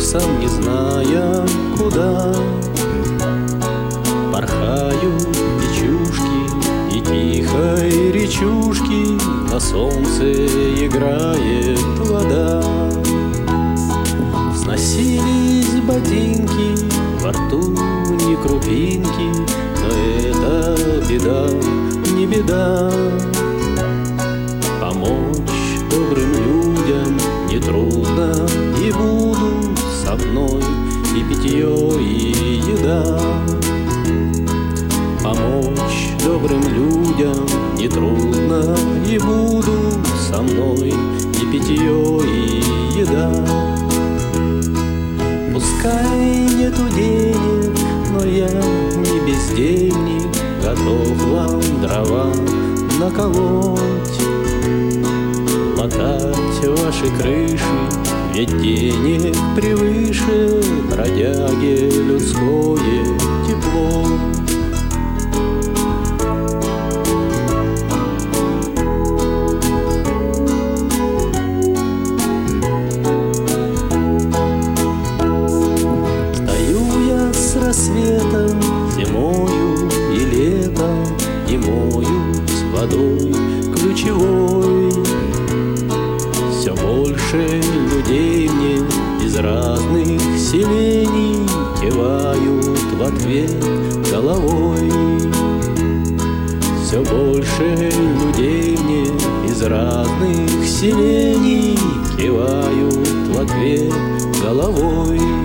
сам не зная куда. Порхают печушки и тихой речушки, на солнце играет вода. Сносились ботинки, во рту ни крупинки, но это беда, не беда. Помочь добрым людям нетрудно, и будут со мной и питье, и еда. Помочь добрым людям нетрудно, и будут со мной и питье, и еда. Пускай нету денег, но я не бездельник, готов вам дрова наколоть, латать ваши крыши, ведь денег превыше бродяге людское тепло. С рассветом, зимою и летом, и мою с водой ключевой. Все больше людей мне из разных селений кивают в ответ головой. Все больше людей мне из разных селений кивают в ответ головой.